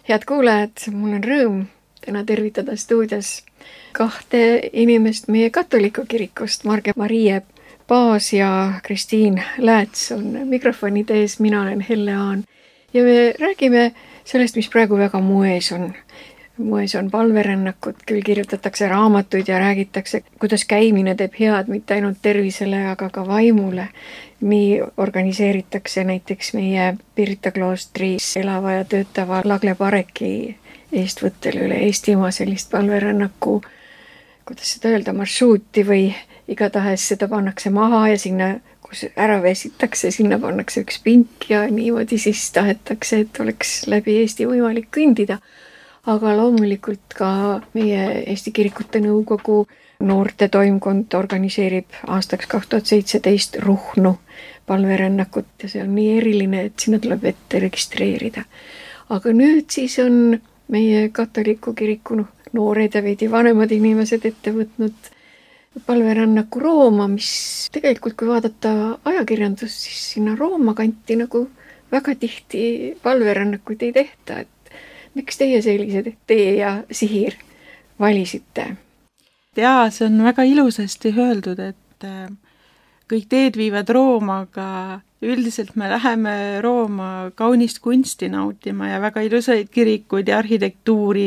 Head kuulajad, mul on rõõm täna tervitada stuudios kahte inimest meie katoliku kirikust. Marge-Marie Paas ja Kristiin Lääts on mikrofonide ees, mina olen Helle Aan. Ja me räägime sellest, mis praegu väga moes on. Moes on palverännakud, küll kirjutatakse raamatuid ja räägitakse, kuidas käimine teeb head mitte ainult tervisele, aga ka vaimule. Nii organiseeritakse näiteks meie Pirita kloostris elava ja töötava Lagle Pareki eestvõttel üle Eestimaa sellist palverännaku, kuidas seda öelda, marsruuti või igatahes seda pannakse maha ja sinna, kus ära vesitakse, sinna pannakse üks pink ja niimoodi siis tahetakse, et oleks läbi Eesti võimalik kõndida. Aga loomulikult ka meie Eesti Kirikute Nõukogu noorte toimkond organiseerib aastaks 2017 Ruhnu palverännakut ja see on nii eriline, et sinna tuleb ette registreerida. Aga nüüd siis on meie katoliku kiriku noored ja veidi vanemad inimesed ette võtnud palverännaku Rooma, mis tegelikult, kui vaadata ajakirjandust, siis sinna Rooma kanti nagu väga tihti palverännakuid ei tehta. Miks teie sellised tee ja sihir valisite? Jaa, see on väga ilusasti öeldud, et kõik teed viivad Rooma, aga üldiselt me läheme Rooma kaunist kunsti nautima ja väga ilusaid kirikuid ja arhitektuuri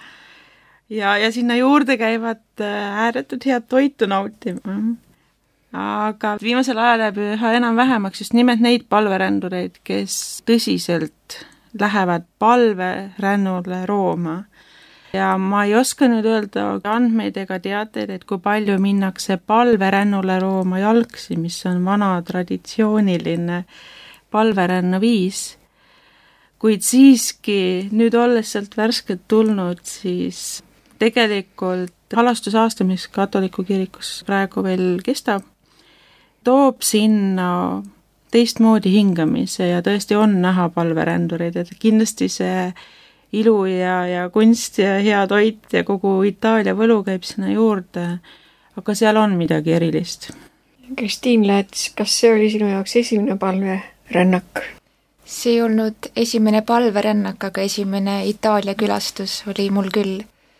ja sinna juurde käivad ääretult head toitu nautima. Aga viimasel ajal jääb üha enam vähemaks just nimelt neid palverändureid, kes tõsiselt lähevad palverännule Rooma. Ja ma ei oska nüüd öelda andmeid ega teateid, et kui palju minnakse palverännule Rooma jalgsi, mis on vana traditsiooniline palverännaviis. Kuid siiski nüüd olles sealt värskelt tulnud, siis tegelikult halastusaasta, mis katoliku kirikus praegu veel kestab, toob sinna teistmoodi hingamise ja tõesti on näha palverändureid, et kindlasti see ilu ja kunst ja hea toit ja kogu Itaalia võlu käib sinna juurde, aga seal on midagi erilist. Kristiin Lääts, kas see oli sinu jaoks esimene palverännak? See ei olnud esimene palverännak, aga esimene Itaalia külastus oli mul küll.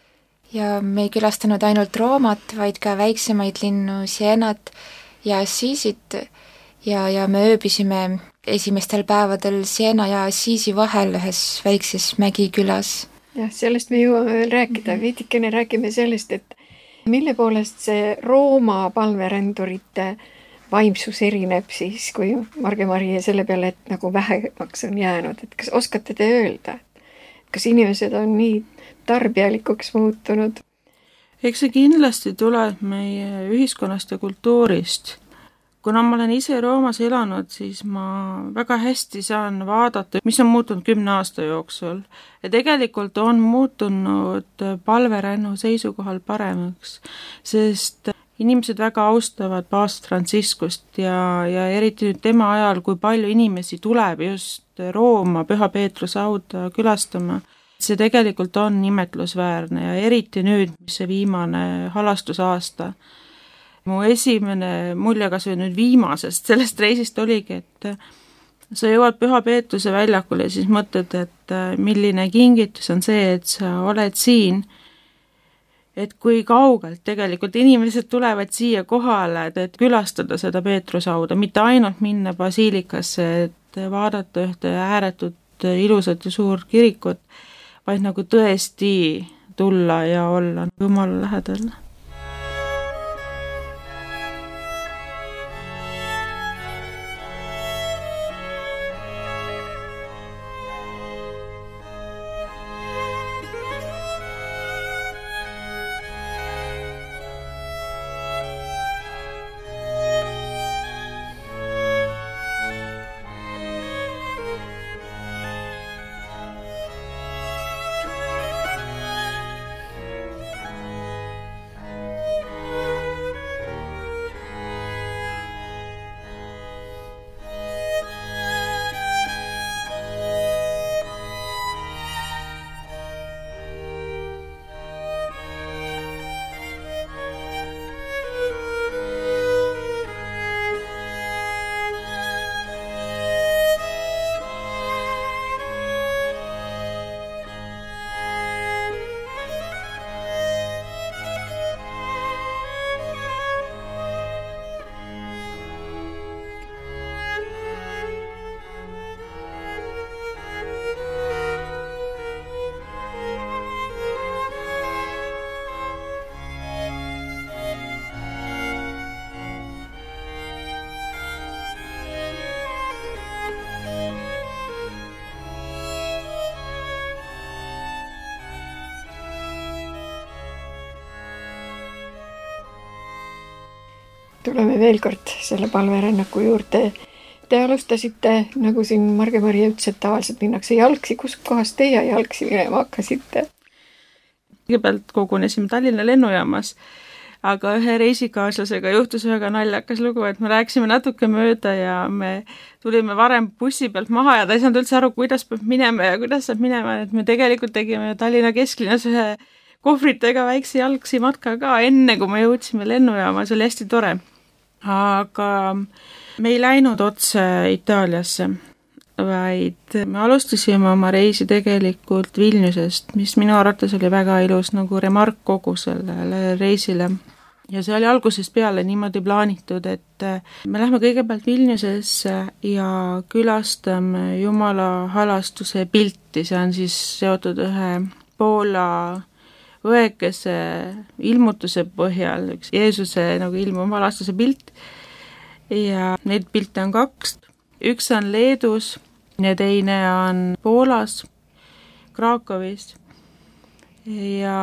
Ja me ei külastanud ainult Roomat, vaid ka väiksemaid linnu, Sienat ja Assisit. Ja me ööbisime esimestel päevadel Siena ja Assisi vahel ühes väikses mägikülas. Jah, sellest me jõuame veel rääkida. Veidikene räägime sellest, et mille poolest see Rooma palverändurite vaimsus erineb siis, kui Marge-Marie selle peale, et nagu vähemaks on jäänud. Et kas oskate te öelda, kas inimesed on nii tarbijalikuks muutunud? Eks see kindlasti tuleb meie ühiskonnast ja kultuurist. Kuna ma olen ise Roomas elanud, siis ma väga hästi saan vaadata, mis on muutunud 10 aasta jooksul. Ja tegelikult on muutunud palverännu seisukohal paremaks, sest inimesed väga austavad paavst Franciscust ja eriti nüüd tema ajal, kui palju inimesi tuleb just Rooma Püha Peetruse hauda külastama. See tegelikult on imetlusväärne ja eriti nüüd, mis see viimane halastusaasta. Mu esimene mulje kas või nüüd viimasest sellest reisist oligi, et sa jõuad Püha Peetruse väljakule ja siis mõtled, et milline kingitus on see, et sa oled siin. Et kui kaugelt tegelikult inimesed tulevad siia kohale, et külastada seda Peetrusauda, mitte ainult minna basiilikasse, et vaadata ühte ääretut ilusat ja suur kirikut, vaid nagu tõesti tulla ja olla Jumala lähedal. tuleme veel kord selle palverännaku juurde. Te alustasite, nagu siin Marge-Maria ütles, et tavaliselt minnakse jalgsi. Kus kohas teie jalgsi minema hakkasite? Kõigepealt kogunesime Tallinna lennujaamas, aga ühe reisikaaslasega juhtus väga naljakas lugu, et me rääkisime natuke mööda ja me tulime varem bussi pealt maha ja ta ei saanud üldse aru, kuidas peab minema ja kuidas saab minema, et me tegelikult tegime Tallinna kesklinnas ühe kohvritega väikse jalgsi matka ka enne, kui me jõudsime lennujaama, see oli hästi tore. Aga me ei läinud otse Itaaliasse, vaid me alustasime oma reisi tegelikult Vilniusest, mis minu arvates oli väga ilus nagu remark kogu sellele reisile. Ja see oli algusest peale niimoodi plaanitud, et me lähme kõigepealt Vilniusesse ja külastame Jumala halastuse pilti, see on siis seotud ühe Poola õekese ilmutuse põhjal, üks Jeesuse nagu ilmuma halastuse pilt ja neid pilte on 2. Üks on Leedus ja teine on Poolas, Krakowis ja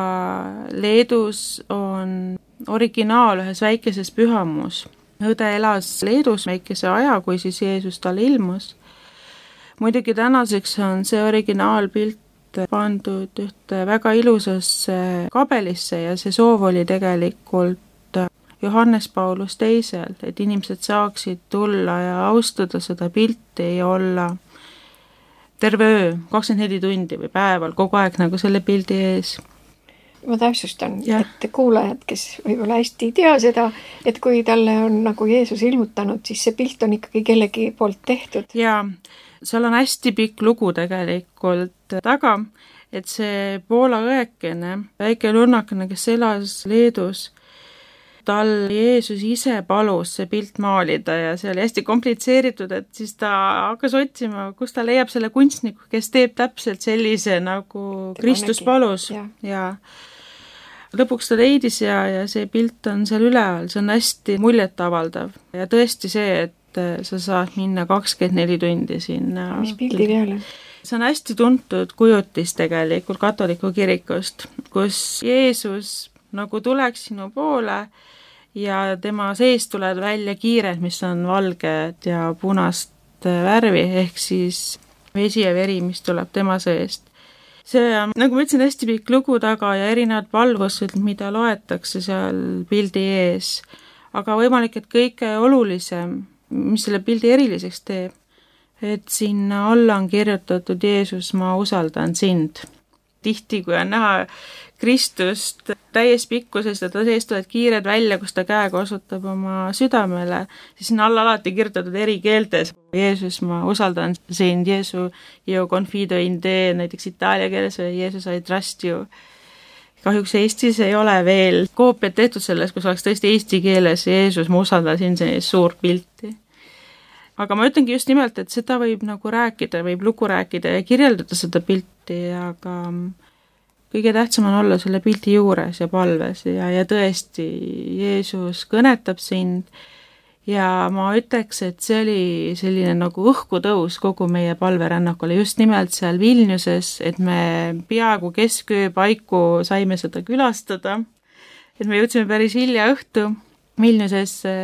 Leedus on originaal ühes väikeses pühamus. Õde elas Leedus väikese aja, kui siis Jeesus talle ilmus. Muidugi tänaseks on see originaalpilt pandud ühte väga ilusasse kabelisse ja see soov oli tegelikult Johannes Paulus teisel, et inimesed saaksid tulla ja austada seda pilti ja olla terve öö, 24 tundi või päeval kogu aeg nagu selle pildi ees. Ma täpsustan, et kuulajad, kes võib-olla hästi ei tea seda, et kui talle on nagu Jeesus ilmutanud, siis see pilt on ikkagi kellegi poolt tehtud. Jaa, seal on hästi pikk lugu tegelikult taga, et see Poola õekene, väike lunnakene, kes elas Leedus, tal Jeesus ise palus see pilt maalida ja see oli hästi komplitseeritud, et siis ta hakkas otsima, kus ta leiab selle kunstniku, kes teeb täpselt sellise nagu Kristus palus. Ja lõpuks ta leidis ja see pilt on seal üleval, see on hästi muljetavaldav ja tõesti see, et sa saad minna 24 tundi sinna. Mis pildi peale? See on hästi tuntud kujutis tegelikult katoliku kirikust, kus Jeesus nagu tuleks sinu poole ja tema sees tulevad välja kiired, mis on valged ja punast värvi, ehk siis vesi ja veri, mis tuleb tema seest. See on, nagu ma ütlesin, hästi pikk lugu taga ja erinevad palvused, mida loetakse seal pildi ees. Aga võimalik, et kõige olulisem, mis selle pildi eriliseks teeb, et sinna alla on kirjutatud Jeesus, ma usaldan sind. Tihti, kui on näha Kristust täies pikkuses ja ta sees tulevad kiired välja, kus ta käega osutab oma südamele, siis sinna alla alati kirjutatud eri keeltes. Jeesus, ma usaldan sind, Jeesu, io confido in te, näiteks itaalia keeles või Jeesus, I trust you. Kahjuks Eestis ei ole veel koopiat tehtud selles, kus oleks tõesti eesti keeles Jeesus, ma usaldan sind, see suur pilti. Aga ma ütlengi just nimelt, et seda võib nagu rääkida, võib lugu rääkida ja kirjeldada seda pilti, aga kõige tähtsam on olla selle pildi juures ja palves ja tõesti Jeesus kõnetab sind ja ma ütleks, et see oli selline nagu õhkutõus kogu meie palverännakule just nimelt seal Vilniuses, et me peaaegu kesköö paiku saime seda külastada, et me jõudsime päris hilja õhtu Vilniusesse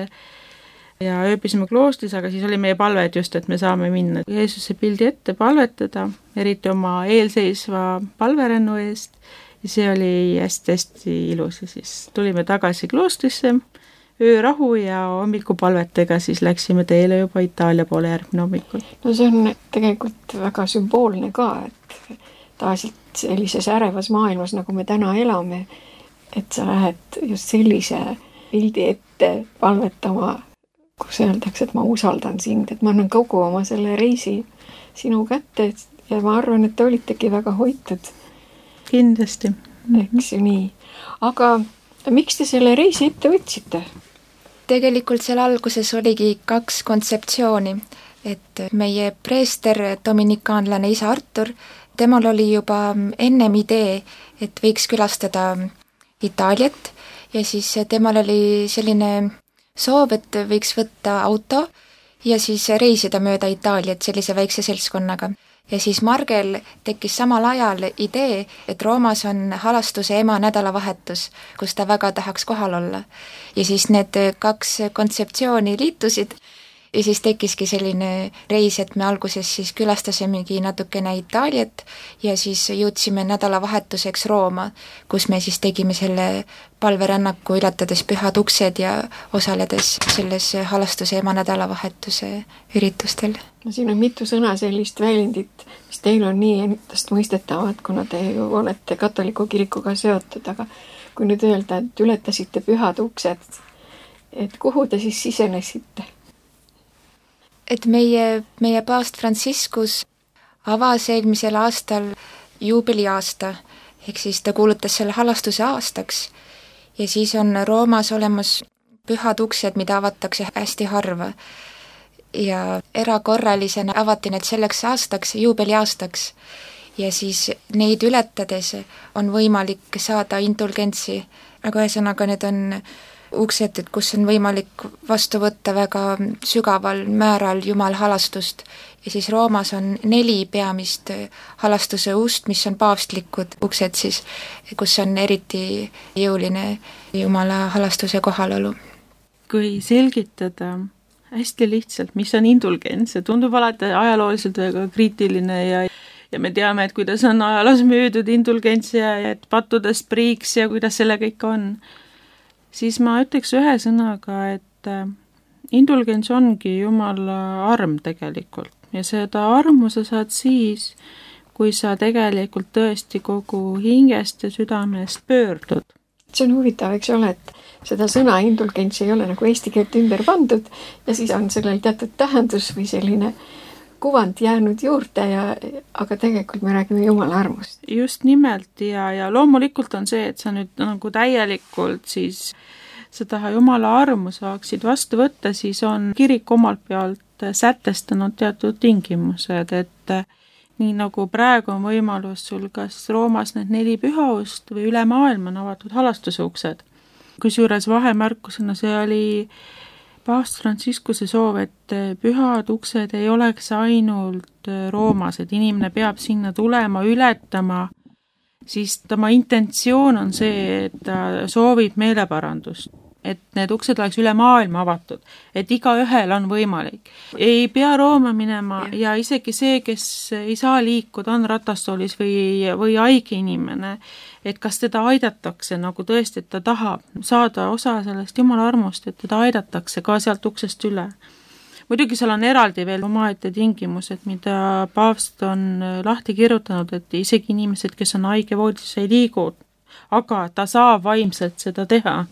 ja ööbisime kloostris, aga siis oli meie palve, et just, et me saame minna Jeesuse pildi ette palvetada, eriti oma eelseisva palverännu eest ja see oli hästi-hästi ilus ja siis tulime tagasi kloostrisse, öörahu ja hommikupalvetega siis läksime teele juba Itaalia poole järgmine hommikul. No see on tegelikult väga sümboolne ka, et tavaliselt sellises ärevas maailmas, nagu me täna elame, et sa lähed just sellise pildi ette palvetama, kus öeldakse, et ma usaldan sind, et ma annan kogu oma selle reisi sinu kätte ja ma arvan, et te olitegi väga hoitud. Kindlasti. Eks ju nii. Aga miks te selle reisi ette võtsite? Tegelikult seal alguses oligi 2 kontseptsiooni, et meie preester, dominikaanlane isa Artur, temal oli juba ennem idee, et võiks külastada Itaaliat ja siis temal oli selline soov, et võiks võtta auto ja siis reisida mööda Itaaliat sellise väikse seltskonnaga. ja siis Margel tekkis samal ajal idee, et Roomas on halastuse ema nädalavahetus, kus ta väga tahaks kohal olla. Ja siis need 2 kontseptsiooni liitusid ja siis tekkiski selline reis, et me alguses siis külastasimegi natukene Itaaliat ja siis jõudsime nädalavahetuseks Rooma, kus me siis tegime selle palverännaku, ületades Pühad uksed ja osaledes selles halastuse ema nädalavahetuse üritustel. No siin on mitu sõna sellist väljendit, mis teil on nii endastmõistetavad, kuna te ju olete katoliku kirikuga seotud, aga kui nüüd öelda, et ületasite Pühad uksed, et kuhu te siis sisenesite? Et meie paavst Franciscus avas eelmisel aastal juubeliaasta, ehk siis ta kuulutas selle halastuse aastaks ja siis on Roomas olemas Pühad uksed, mida avatakse hästi harva. Ja erakorralisena avati need selleks aastaks, juubeliaastaks ja siis neid ületades on võimalik saada indulgentsi, aga ühesõnaga need on uksed, et kus on võimalik vastu võtta väga sügaval määral Jumal halastust ja siis Roomas on 4 peamist halastuse ust, mis on paavstlikud uksed siis, kus on eriti jõuline Jumala halastuse kohalolu. Kui selgitada hästi lihtsalt, mis on indulgents, see tundub alati ajalooliselt väga kriitiline ja me teame, et kuidas on ajaloos müüdud indulgents ja et pattudest priiks ja kuidas selle kõik on. Siis ma ütleks ühe sõnaga, et indulgents ongi Jumala arm tegelikult ja seda armu sa saad siis, kui sa tegelikult tõesti kogu hingest ja südamest pöördud. See on huvitav, eks ole, et seda sõna indulgents ei ole nagu eesti keelt ümber pandud ja siis on sellel teatud tähendus või selline kuvand jäänud juurde aga tegelikult me räägime Jumala armust. Just nimelt ja loomulikult on see, et sa nüüd nagu täielikult siis seda Jumala armu saaksid vastu võtta, siis on kirik omalt pealt sätestanud teatud tingimused, et nii nagu praegu on võimalus sul kas Roomas need 4 pühaust või üle maailma on avatud halastuse uksed. Kusjuures vahemärkusena see oli paavst Franciscuse soov, et Pühad uksed ei oleks ainult Roomas, et inimene peab sinna tulema, ületama, siis tema intentsioon on see, et ta soovib meeleparandust. Et need uksed oleks üle maailma avatud, et igaühel on võimalik. Ei pea Rooma minema ja isegi see, kes ei saa liikuda, on ratastoolis või haige inimene, et kas teda aidatakse nagu tõesti, et ta tahab saada osa sellest Jumala armust, et teda aidatakse ka sealt uksest üle. Muidugi seal on eraldi veel omaette tingimused, mida paavst on lahti kirjutanud, et isegi inimesed, kes on haige voodis, ei liigu, aga ta saab vaimselt seda teha.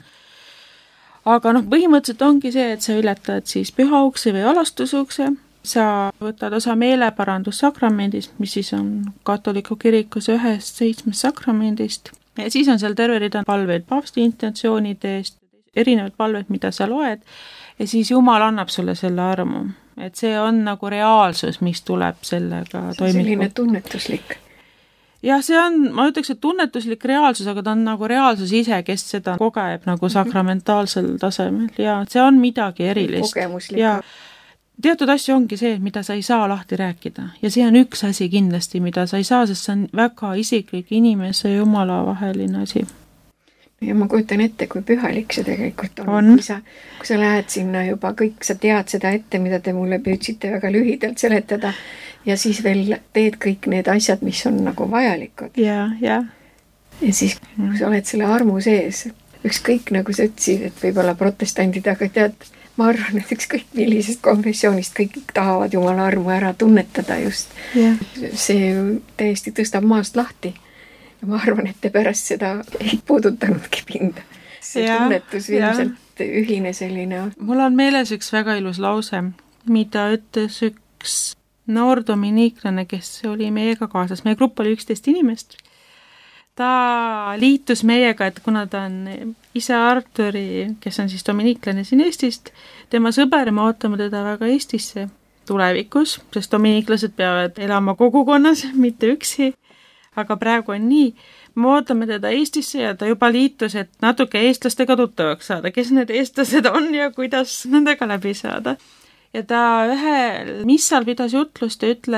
Aga põhimõtteliselt ongi see, et sa ületad siis püha ukse või halastusukse, sa võtad osa meeleparandussakramendist, mis siis on katoliku kirikus 1-7 sakramendist ja siis on seal terve rida palveid paavsti intentsioonide eest, erinevad palved, mida sa loed ja siis Jumal annab sulle selle armu. Et see on nagu reaalsus, mis tuleb sellega toimima. Selline tunnetuslik. Ja see on, ma ütleks, et tunnetuslik reaalsus, aga ta on nagu reaalsus ise, kes seda kogeb nagu sakramentaalsel tasemel ja see on midagi erilist. Kogemuslik. Ja teatud asju ongi see, mida sa ei saa lahti rääkida ja see on üks asi kindlasti, mida sa ei saa, sest see on väga isiklik inimese ja Jumala vaheline asi. Ja ma kujutan ette, kui pühalik see tegelikult on. Kui sa lähed sinna juba kõik, sa tead seda ette, mida te mulle püüdsite väga lühidalt seletada ja siis veel teed kõik need asjad, mis on nagu vajalikud. Ja siis, kui sa oled selle armu sees, ükskõik nagu sa ütlesid, et võib-olla protestandid, aga tead, ma arvan, et ükskõik millisest konfessioonist kõik tahavad Jumala armu ära tunnetada just. See täiesti tõstab maast lahti. Ja ma arvan, et te pärast seda ei puudutanudki pinda. See tunnetus ilmselt ühine selline. Mul on meeles üks väga ilus lause, mida ütles üks noor dominiiklane, kes oli meiega kaasas. Meie grupp oli 11 inimest. Ta liitus meiega, et kuna ta on isa Arturi, kes on siis dominiiklane siin Eestist, tema sõber, me ootame teda väga Eestisse tulevikus, sest dominiiklased peavad elama kogukonnas, mitte üksi. Aga praegu on nii, me ootame teda Eestisse ja ta juba liitus, et natuke eestlastega tuttavaks saada, kes need eestlased on ja kuidas nendega läbi saada. Ja ta ühel missal pidas jutlust ja ütles, et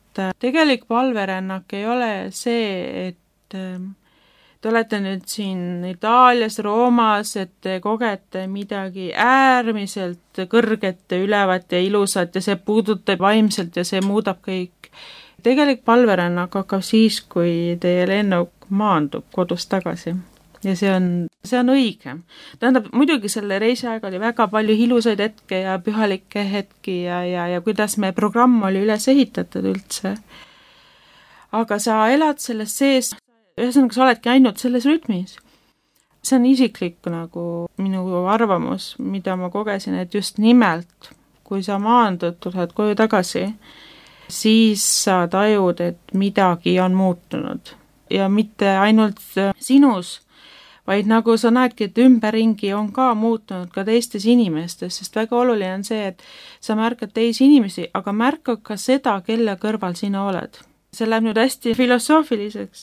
tegelik palverännak ei ole see, et te olete nüüd siin Itaalias, Roomas, et te kogete midagi äärmiselt kõrget, ülevat ja ilusat ja see puudutab vaimselt ja see muudab kõik. Tegelik palverännak hakkab siis, kui teie lennuk maandub kodust tagasi. Ja see on õige. Tähendab, muidugi selle reisi aega oli väga palju ilusaid hetke ja pühalikke hetki ja kuidas meie programm oli üles ehitatud üldse. Aga sa elad selles sees, ühesõnaga sa oledki ainult selles rütmis. See on isiklik nagu minu arvamus, mida ma kogesin, et just nimelt, kui sa maandud, tuled koju tagasi, siis sa tajud, et midagi on muutunud. Ja mitte ainult sinus, vaid nagu sa näedki, et ümberringi on ka muutunud ka teistes inimestes, sest väga oluline on see, et sa märkad teisi inimesi, aga märkad ka seda, kelle kõrval sina oled. See läheb nüüd hästi filosoofiliseks,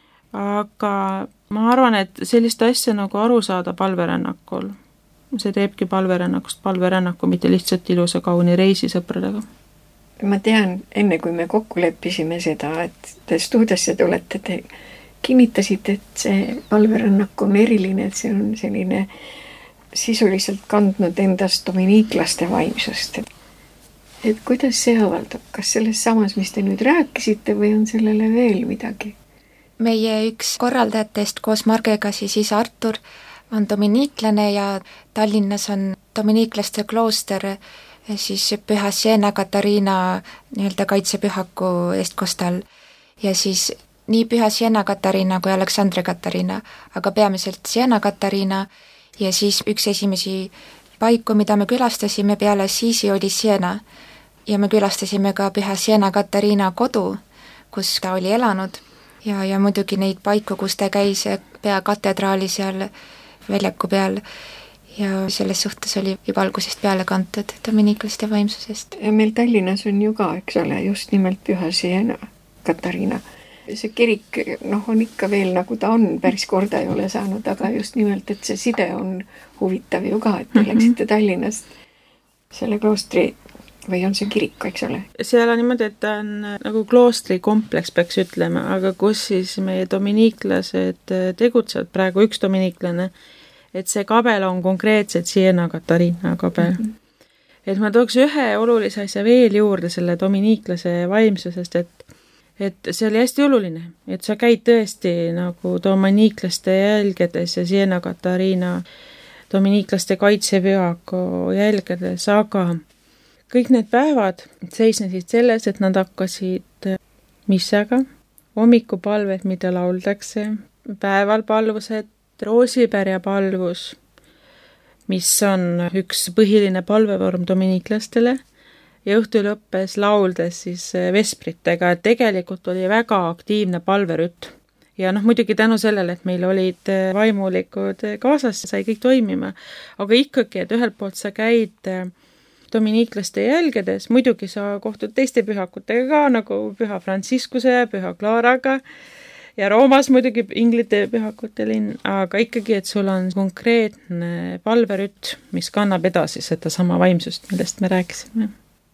aga ma arvan, et sellist asja nagu aru saada palverännakul, see teebki palverännakust palverännaku, mitte lihtsalt ilusa kauni reisi sõpradega. Ma tean, enne kui me kokku leppisime seda, et te stuudiosse tulete, te kinnitasite, et see palverännak on eriline, et see on selline sisuliselt kandnud endast dominiiklaste vaimsust. Et kuidas see avaldab? Kas selles samas, mis te nüüd rääkisite või on sellele veel midagi? Meie üks korraldajatest koos Margega siis isa Artur on dominiiklane ja Tallinnas on dominiiklaste klooster siis püha Siena Katariina nii-öelda kaitsepühaku eestkostal ja siis nii püha Siena Katariina kui Aleksandre Katariina, aga peamiselt Siena Katariina ja siis üks esimesi paiku, mida me külastasime peale Siisi oli Siena ja me külastasime ka püha Siena Katariina kodu, kus ta oli elanud ja muidugi neid paiku, kus ta käis pea katedraali seal väljaku peal ja selles suhtes oli juba algusest peale kantud dominiiklaste vaimsusest. Ja meil Tallinnas on ju ka, eks ole, just nimelt püha Siena Katariina. See kirik on ikka veel nagu ta on, päris korda ei ole saanud, aga just nimelt, et see side on huvitav ju ka, et te läksite Tallinnast selle kloostri või on see kirik, eks ole? Seal on niimoodi, et ta on nagu kloostri kompleks, peaks ütlema, aga kus siis meie dominiiklased tegutsevad, praegu üks dominiiklane, et see kabel on konkreetselt Siena Katariina kabel. Et ma tooks ühe olulise asja veel juurde selle dominiiklase vaimsusest, et see oli hästi oluline, et sa käid tõesti nagu dominiiklaste jälgedes ja Siena Katariina dominiiklaste kaitsepühaku jälgedes, aga kõik need päevad seisnesid selles, et nad hakkasid missaga, hommikupalved, mida lauldakse, päeval palvused, roosipärja palvus, mis on üks põhiline palvevorm dominiiklastele, ja õhtu lõppes lauldes siis vespritega, et tegelikult oli väga aktiivne palverütt. Ja muidugi tänu sellele, et meil olid vaimulikud kaasas, sai kõik toimima, aga ikkagi, et ühelt poolt sa käid dominiiklaste jälgedes, muidugi sa kohtud teiste pühakutega ka, nagu püha Franciscuse ja püha Claraga ja Roomas muidugi inglite pühakute linn, aga ikkagi, et sul on konkreetne palverütt, mis kannab edasi seda sama vaimsust, millest me rääkisime.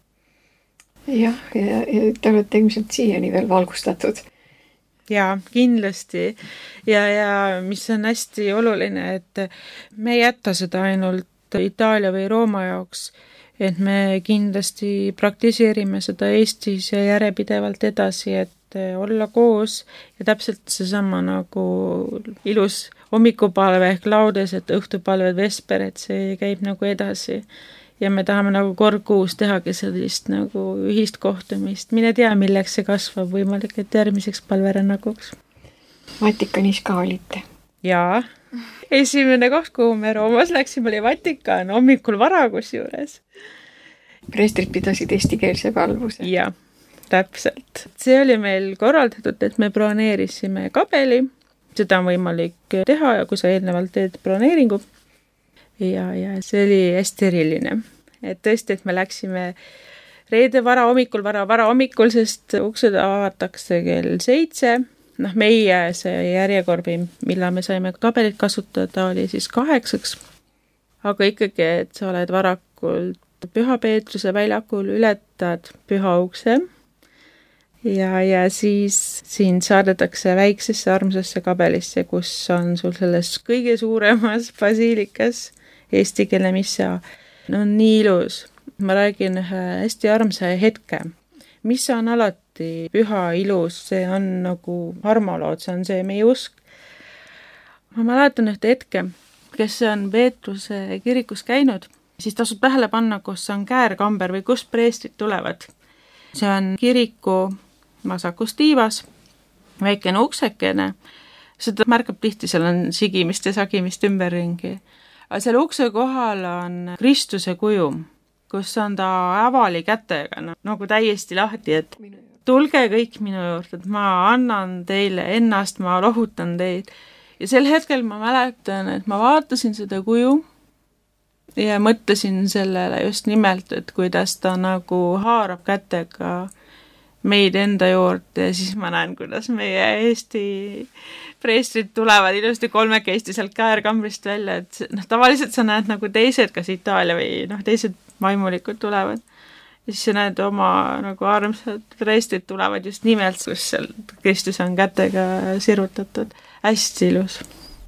Jah, ja te olete ilmselt siiani veel valgustatud. Jaa, kindlasti. Ja mis on hästi oluline, et me ei jätta seda ainult Itaalia või Rooma jaoks, et me kindlasti praktiseerime seda Eestis ja järjepidevalt edasi, et olla koos ja täpselt seesama nagu ilus hommikupalve ehk laudes, et õhtupalved vesper, et see käib nagu edasi. Ja me tahame nagu kord kuus tehagi sellist nagu ühist kohtumist. Mine tea, milleks see kasvab, võimalik, et järgmiseks palverännakuks. Vatikanis ka olite? Jaa. Esimene koht, kuhu me Roomas läksime, oli Vatikan hommikul varagus juures. Preestrid pidasid eestikeelse palvuse? Jaa, täpselt. See oli meil korraldatud, et me broneerisime kabeli. Seda on võimalik teha, kui sa eelnevalt teed broneeringu. Ja see oli hästi eriline. Et tõesti, et me läksime reede vara hommikul, sest uksed avatakse kell 7. Meie see järjekorbi, millal me saime kabelit kasutada, oli siis 8. Aga ikkagi, et sa oled varakult Püha Peetruse väljakul, ületad püha ukse ja siis sind saadetakse väiksesse armsasse kabelisse, kus on sul selles kõige suuremas basiilikas eesti keele missa. No nii ilus. Ma räägin ühe hästi armsa hetke, mis on alati püha ilus, see on nagu armalood, see on see meie usk. Ma mäletan ühte hetke, kes on Peetruse kirikus käinud, siis tasub tähele panna, kus on käärkamber või kust preestrid tulevad. See on kiriku vasakus tiivas, väikene uksekene, seda märkab tihti, seal on sigimist ja sagimist ümberringi. Aga seal ukse kohal on Kristuse kuju, kus on ta avali kätega, nagu täiesti lahti, et tulge kõik minu juurde, et ma annan teile ennast, ma lohutan teid. Ja sel hetkel ma mäletan, et ma vaatasin seda kuju ja mõtlesin sellele just nimelt, et kuidas ta nagu haarab kätega meid enda juurde ja siis ma näen, kuidas meie Eesti preestrid tulevad ilusti kolmekesti sealt käärkambrist välja, et tavaliselt sa näed nagu teised, kas Itaalia või teised vaimulikud tulevad. Ja siis sa näed oma nagu armsad preestrid tulevad just nimelt, kus seal Kristus on kätega sirutatud. Hästi ilus.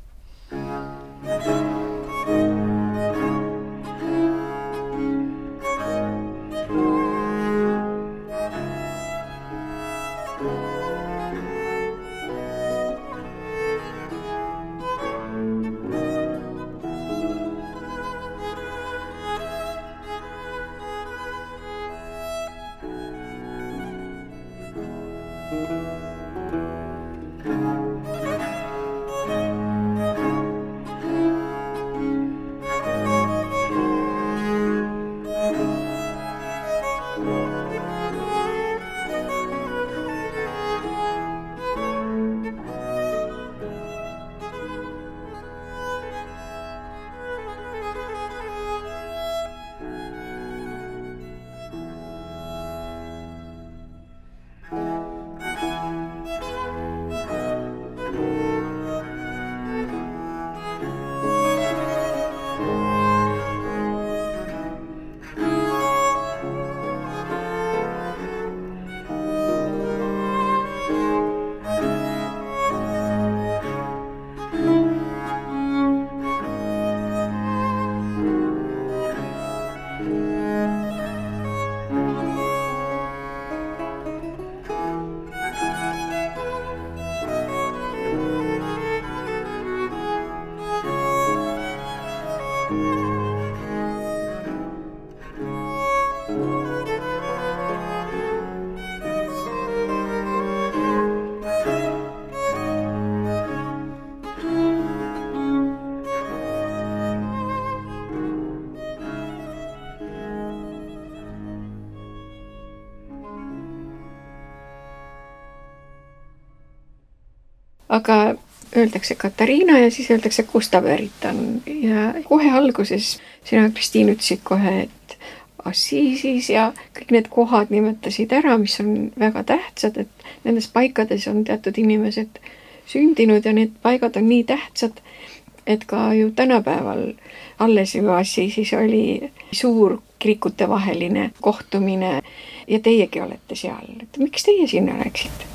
Aga öeldakse Katariina ja siis öeldakse Gustav Veritan ja kohe alguses sina, Kristiin, ütlesid kohe, et Assiisis ja kõik need kohad nimetasid ära, mis on väga tähtsad, et nendes paikades on teatud inimesed sündinud ja need paigad on nii tähtsad, et ka ju tänapäeval alles ju Assiisis oli suur kirikutevaheline kohtumine ja teiegi olete seal. Et miks teie sinna läksite?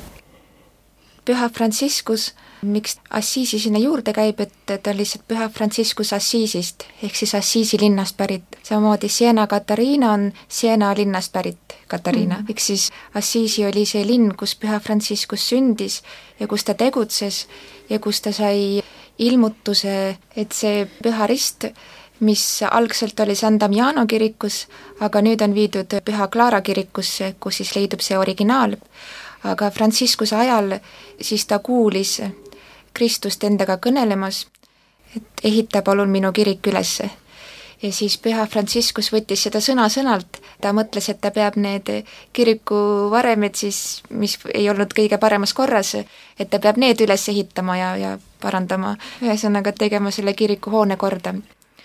Püha Franciscus, miks Assiisi sinna juurde käib, et ta on lihtsalt Püha Franciscus Assiisist, ehk siis Assiisi linnast pärit. Samamoodi Siena Katariina on Siena linnast pärit Katariina. Ehk siis Assiisi oli see linn, kus Püha Franciscus sündis ja kus ta tegutses ja kus ta sai ilmutuse, et see Püha Rist, mis algselt oli San Damiano kirikus, aga nüüd on viidud Püha Clara kirikusse, kus siis leidub see originaal. Aga Franciscuse ajal siis ta kuulis Kristust endaga kõnelemas, et ehita palun minu kirik ülesse. Ja siis Püha Franciscus võttis seda sõna-sõnalt, ta mõtles, et ta peab need kiriku varemed siis, mis ei olnud kõige paremas korras, et ta peab need üles ehitama ja parandama, ühesõnaga tegema selle kiriku hoone korda.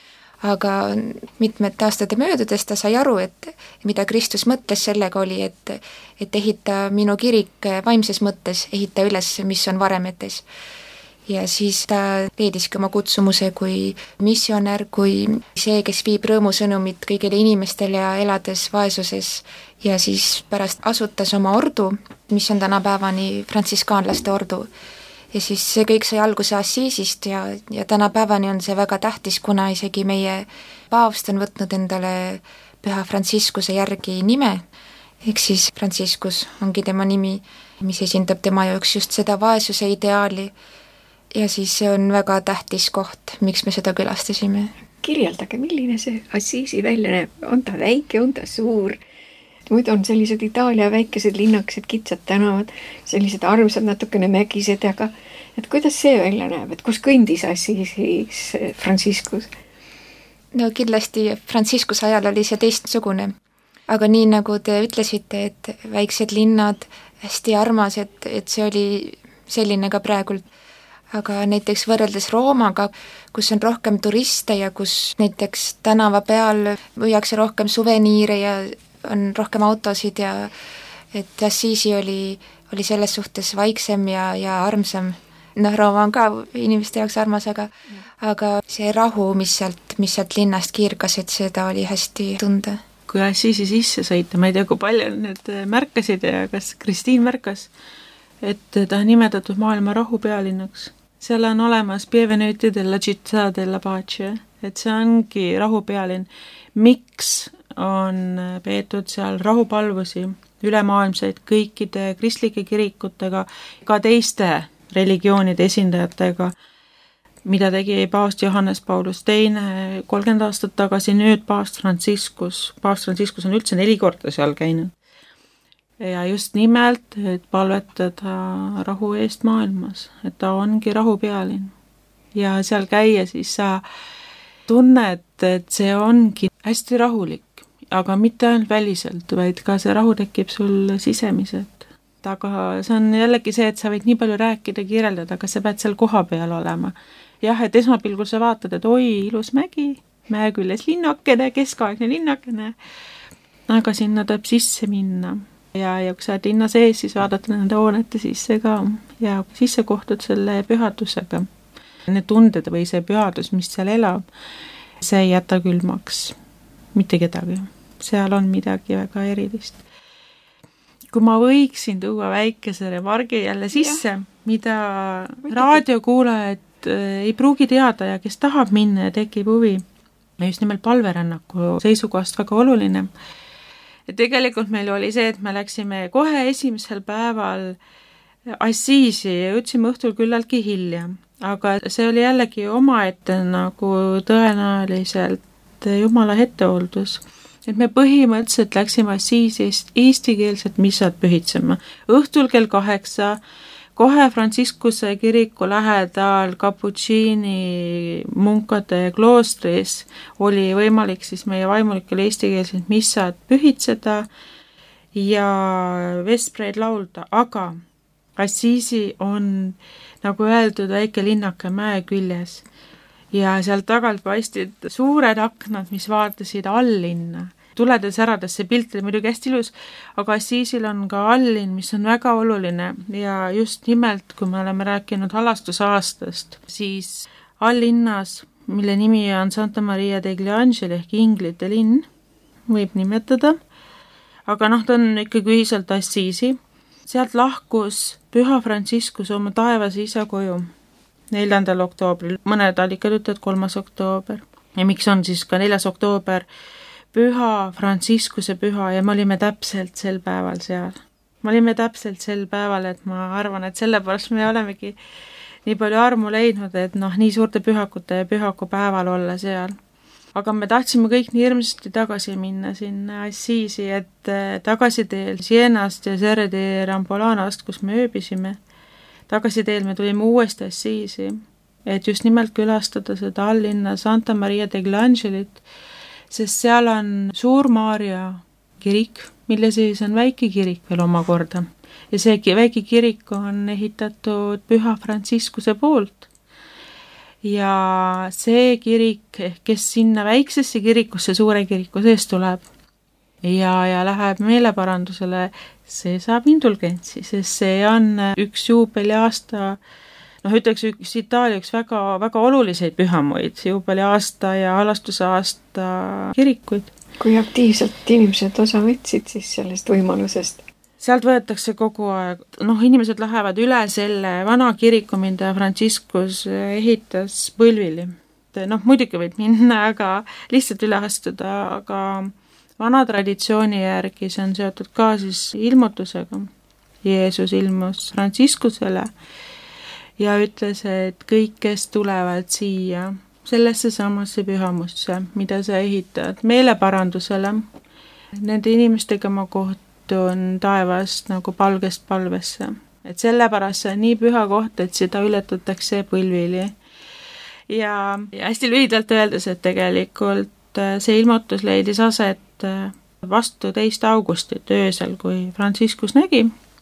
Aga mitmete aastate möödudes ta sai aru, et mida Kristus mõtles sellega oli, et ehita minu kirik vaimses mõttes, ehita üles, mis on varemetes. ja siis ta leediski oma kutsumuse kui missionär, kui see, kes viib rõõmusõnumit kõigile inimestele ja elades vaesuses, ja siis pärast asutas oma ordu, mis on tänapäevani frantsiskaanlaste ordu. Ja siis see kõik sai alguse Assisist ja tänapäevani on see väga tähtis, kuna isegi meie paavst on võtnud endale püha Franciscuse järgi nime, ehk siis Franciscus ongi tema nimi, mis esindab tema jaoks just seda vaesuse ideaali. Ja siis see on väga tähtis koht, miks me seda külastasime. Kirjeldage, milline see Assisi välja näeb? On ta väike, on ta suur? Muidu on sellised Itaalia väikesed linnakesed, kitsad tänavad, sellised armsad, natukene mägised, aga et kuidas see välja näeb, et kus kõndis Assisis Franciscus? No kindlasti Franciscuse ajal oli see teistsugune, aga nii nagu te ütlesite, et väiksed linnad, hästi armas, et see oli selline ka praegult. Aga näiteks võrreldes Roomaga, kus on rohkem turiste ja kus näiteks tänava peal müüakse rohkem suveniire ja on rohkem autosid ja et Assisi oli selles suhtes vaiksem ja armsam. Rooma on ka inimeste jaoks armas, aga see rahu, mis sealt linnast kiirgas, et seda oli hästi tunda. Kui Assisi sisse sõita, ma ei tea, kui palju need märkasid ja kas Kristiin märkas, et ta on nimetatud maailma rahu pealinnaks. Seal on olemas Benvenuti della città della pace, et see ongi rahu pealinn. Miks on peetud seal rahupalvusi ülemaailmseid kõikide kristlike kirikutega, ka teiste religioonide esindajatega, mida tegi paavst Johannes Paulus II 30 aastat tagasi, nüüd paavst Franciscus. Paavst Franciscus on üldse 4 korda seal käinud. Ja just nimelt, et palvetada rahu eest maailmas, et ta ongi rahu pealinn. Ja seal käia siis sa tunned, et see ongi hästi rahulik, aga mitte ainult väliselt, vaid ka see rahu tekib sul sisemiselt. Aga see on jällegi see, et sa võid nii palju rääkida, kirjeldada, aga sa pead seal koha peal olema. Jah, et esmapilgul sa vaatad, et oi, ilus mägi, mäe küljes linnakene, keskaegne linnakene, aga sinna tuleb sisse minna. Ja kui sa oled linna sees, siis vaadata nende hoonete sisse ka ja sisse kohtud selle pühadusega. Need tunded või see pühadus, mis seal elab, see ei jäta külmaks mitte kedagi. Seal on midagi väga erilist. Kui ma võiksin tuua väikese remargi jälle sisse, mida raadiokuulajad ei pruugi teada ja kes tahab minna ja tekib huvi, just nimelt palverännaku seisukohast väga oluline. Ja tegelikult meil oli see, et me läksime kohe esimesel päeval Assisi ja jõudsime õhtul küllaltki hilja. Aga see oli jällegi omaette nagu tõenäoliselt Jumala ettehooldus. Et me põhimõtteliselt läksime Assisist eestikeelset missat pühitsema. Õhtul kell 8 kohe Franciscuse kiriku lähedal Cappuccini munkade kloostris oli võimalik siis meie vaimulikel eestikeelset missat pühitseda ja vespreid laulda, aga Assisi on, nagu öeldud, väike linnake mäe küljes ja seal tagant paistid suured aknad, mis vaatasid alllinna. Tuledes ärades see pilt oli muidugi hästi ilus, aga Assisil on ka allinn, mis on väga oluline ja just nimelt, kui me oleme rääkinud halastusaastast, siis alllinnas, mille nimi on Santa Maria degli Angeli ehk inglite linn, võib nimetada, aga ta on ikkagi ühiselt Assisi. Sealt lahkus püha Franciscus oma taevase isa koju 4. oktoobril, mõned allikad ütlevad 3. oktoober. Ja miks on siis ka 4. oktoober püha Franciscuse püha ja me olime täpselt sel päeval seal. Me olime täpselt sel päeval, et ma arvan, et sellepärast me olemegi nii palju armu leidnud, et nii suurte pühakute ja pühaku päeval olla seal. Aga me tahtsime kõik nii hirmsasti tagasi minna sinna Assisi, et tagasiteel Sienast ja Serre di Rampolanast, kus me ööbisime, tagasiteel me tulime uuesti Assisi, et just nimelt külastada seda alllinna Santa Maria degli Angelit, sest seal on Suur Maarja kirik, mille sees on väike kirik veel omakorda. Ja see väike kirik on ehitatud püha Franciscuse poolt. Ja see kirik, kes sinna väiksesse kirikusse, suure kiriku sees tuleb ja läheb meeleparandusele, see saab indulgentsi, sest see on üks juubeli aasta ütleks üks Itaalia üks väga, väga oluliseid pühamuid, juubeliaasta ja halastusaasta kirikuid. Kui aktiivselt inimesed osa võtsid siis sellest võimalusest? Sealt võetakse kogu aeg, inimesed lähevad üle selle vana kiriku, mida Franciscus ehitas põlvili. Muidugi võid minna, aga lihtsalt üle astuda, aga vana traditsiooni järgi see on seotud ka siis ilmutusega. Jeesus ilmus Franciscusele ja ütles, et kõik, kes tulevad siia, sellesse samasse pühamusse, mida sa ehitad, meeleparandusele, nende inimestega ma kohtun taevast nagu palgest palvesse. Et sellepärast see on nii püha koht, et seda ületatakse põlvili. Ja hästi lühidalt öeldes, et tegelikult see ilmutus leidis aset vastu 2. augustit öösel, kui Franciscus nägi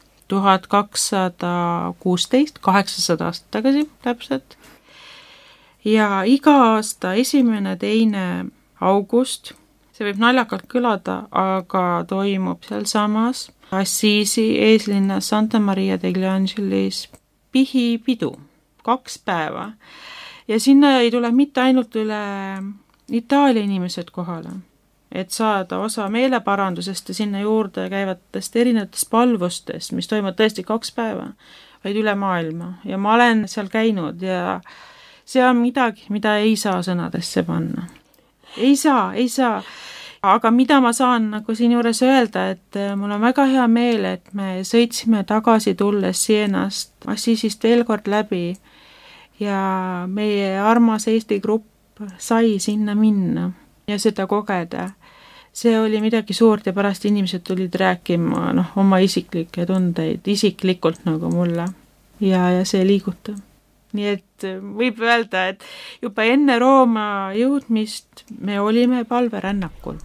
1216, 800 aastat tagasi täpselt. Ja iga aasta 1.–2. august, see võib naljakalt kõlada, aga toimub seal samas Assisi eeslinnas Santa Maria degli Angelis pihipidu, 2 päeva. Ja sinna ei tule mitte ainult üle Itaalia inimesed kohale, et saada osa meeleparandusest ja sinna juurde käivatest erinevatest palvustest, mis toimuvad tõesti 2 päeva, vaid üle maailma. Ja ma olen seal käinud ja see on midagi, mida ei saa sõnadesse panna. Ei saa. Aga mida ma saan nagu siin juures öelda, et mul on väga hea meel, et me sõitsime tagasi tulles Sienast Assisist veel kord läbi ja meie armas Eesti grupp sai sinna minna ja seda kogeda. See oli midagi suurt ja pärast inimesed tulid rääkima oma isiklikke tundeid, isiklikult nagu mulle ja see liigutab. Nii et võib öelda, et juba enne Rooma jõudmist me olime palverännakul.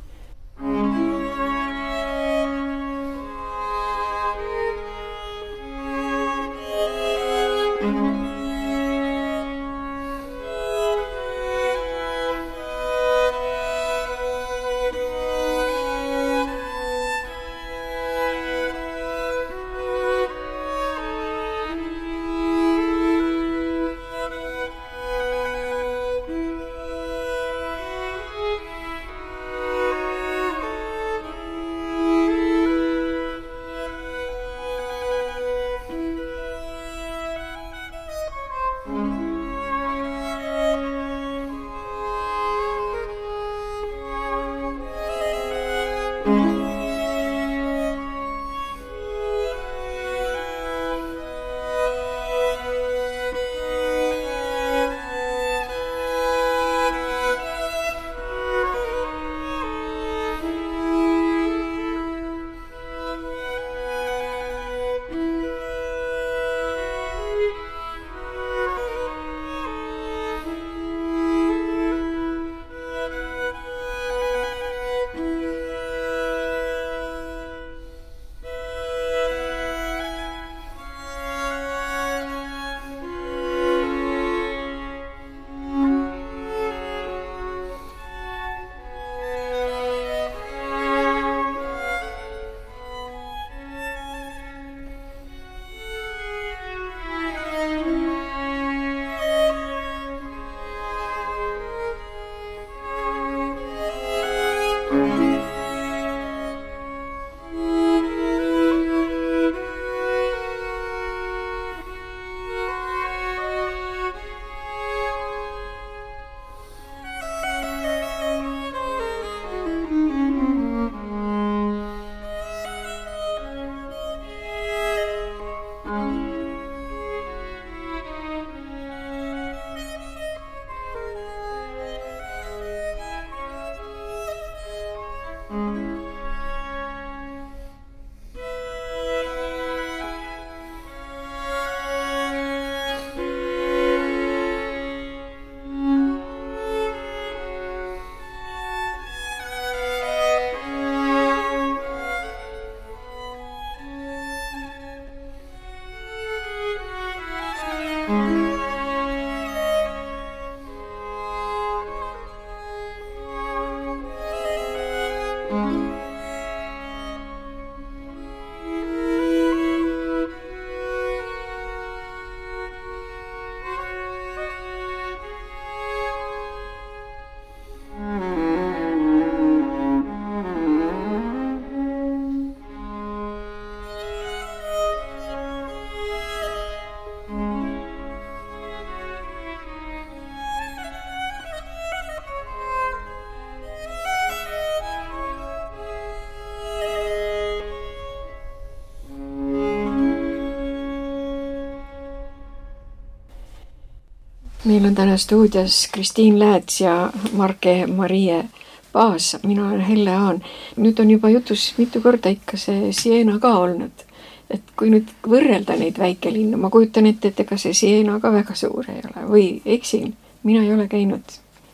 meil on täna stuudios Kristiin Lääts ja Marge-Marie Paas, mina olen Helle Haan. Nüüd on juba jutus mitu korda ikka see Siena ka olnud. Et kui nüüd võrrelda neid väikelinnu, ma kujutan ette, et ega see Siena ka väga suur ei ole või eksin, mina ei ole käinud.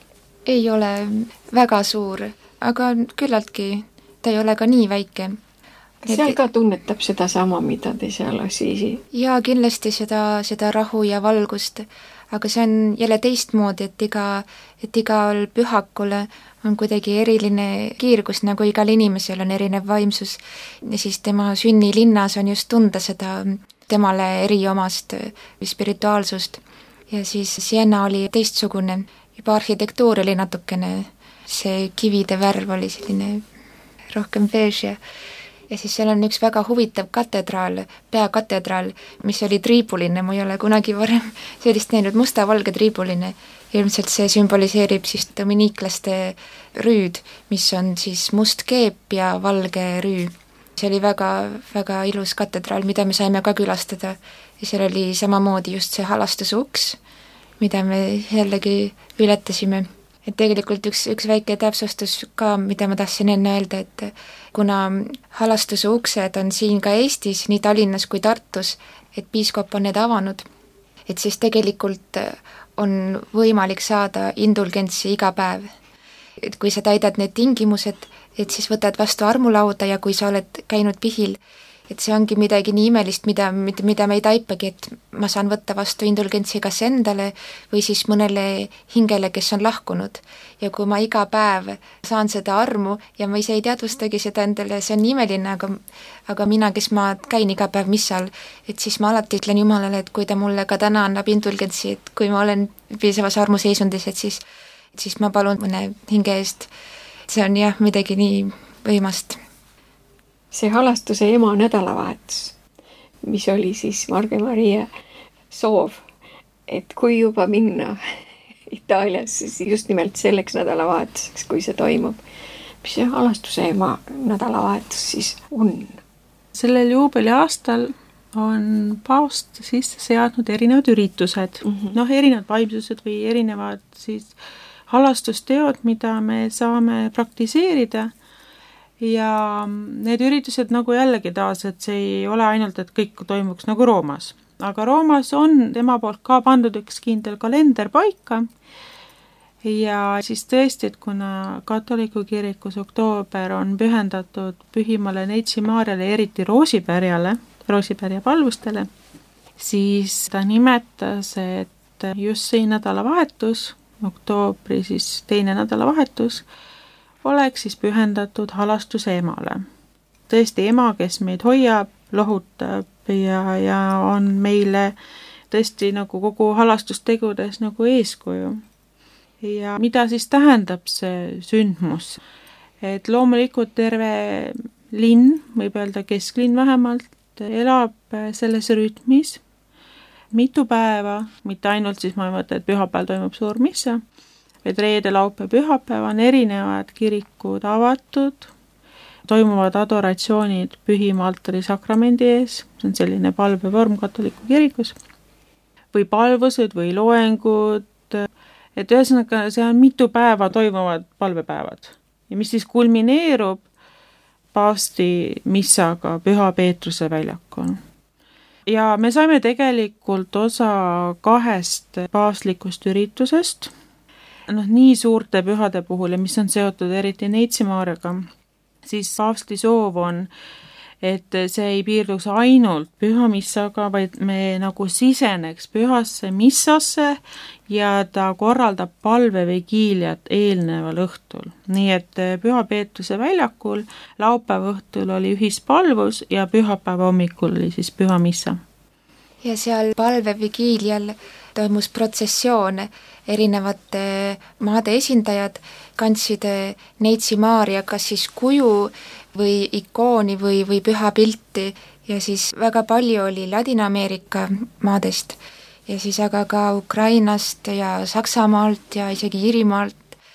Ei ole väga suur, aga küllaltki ta ei ole ka nii väike. Kas seal ka tunnetab seda sama, mida te seal Assisi? Jaa, kindlasti seda rahu ja valgust, aga see on jälle teistmoodi, et igal pühakul on kuidagi eriline kiirgus, nagu igal inimesel on erinev vaimsus. Ja siis tema sünnilinnas on just tunda seda temale eriomast spirituaalsust. Ja siis Siena oli teistsugune, juba arhitektuur oli natukene, see kivide värv oli selline rohkem beige ja siis seal on üks väga huvitav katedraal, peakatedraal, mis oli triibuline, ma ei ole kunagi varem sellist näinud, musta-valge triibuline. Ilmselt see sümboliseerib siis dominiiklaste rüüd, mis on siis must keep ja valge rüü. See oli väga, väga ilus katedraal, mida me saime ka külastada ja seal oli samamoodi just see halastusuks, mida me jällegi ületasime. Et tegelikult üks väike täpsustus ka, mida ma tahtsin enne öelda, et kuna halastuse uksed on siin ka Eestis, nii Tallinnas kui Tartus, et piiskop on need avanud, et siis tegelikult on võimalik saada indulgentsi iga päev. Et kui sa täidad need tingimused, et siis võtad vastu armulauda ja kui sa oled käinud pihil, et see ongi midagi nii imelist, mida me ei taipagi, et ma saan võtta vastu indulgentsi kas endale või siis mõnele hingele, kes on lahkunud. Ja kui ma iga päev saan seda armu ja ma ise ei teadvustagi seda endale, see on nii imeline, aga mina, kes ma käin iga päev missal, et siis ma alati ütlen Jumalale, et kui ta mulle ka täna annab indulgentsi, et kui ma olen piisavas armuseisundis, et siis ma palun mõne hinge eest. See on jah, midagi nii võimast. See halastuse ema nädalavahetus, mis oli siis Marge-Marie soov, et kui juba minna Itaaliasse just nimelt selleks nädalavahetuseks, kui see toimub, mis see halastuse ema nädalavahetus siis on? Sellel juubeli aastal on paavst sisse seadnud erinevad üritused, erinevad vaimsused või erinevad siis halastusteod, mida me saame praktiseerida. Ja need üritused nagu jällegi taas, et see ei ole ainult, et kõik toimuks nagu Roomas. Aga Roomas on tema poolt ka pandud üks kindel kalender paika ja siis tõesti, et kuna katoliku kirikus oktoober on pühendatud Pühimale Neitsi Maarjale, eriti Roosipärja palvustele, siis ta nimetas, et just see nädalavahetus, oktoobri siis teine nädalavahetus, oleks siis pühendatud halastuse emale. Tõesti ema, kes meid hoiab, lohutab ja on meile tõesti nagu kogu halastustegudes nagu eeskuju. Ja mida siis tähendab see sündmus? Et loomulikult terve linn, võib öelda kesklinn vähemalt, elab selles rütmis mitu päeva, mitte ainult siis ma ei mõtle, et pühapäeval toimub suur missa, et reede, laupäev, pühapäev on erinevad kirikud avatud, toimuvad adoratsioonid Pühima altari sakramendi ees, see on selline palvevorm katoliku kirikus, või palvused või loengud, et ühesõnaga see on mitu päeva toimuvad palvepäevad ja mis siis kulmineerub paavsti missaga Püha Peetruse väljakul. Ja me saime tegelikult osa 2 paavstlikust üritusest, nii suurte pühade puhul ja mis on seotud eriti Neitsi Maarjaga, siis paavsti soov on, et see ei piirduks ainult pühamissaga, vaid me nagu siseneks pühasse missasse ja ta korraldab palvevigiiliat eelneval õhtul. Nii et Püha Peetruse väljakul laupäeva õhtul oli ühispalvus ja pühapäeva hommikul oli siis pühamissa. Ja seal palvevigiilial toimus protsessioon, erinevate maade esindajad kandsid Neitsi Maarja kas siis kuju või ikooni või püha pilti ja siis väga palju oli Ladina-Ameerika maadest ja siis aga ka Ukrainast ja Saksamaalt ja isegi Iirimaalt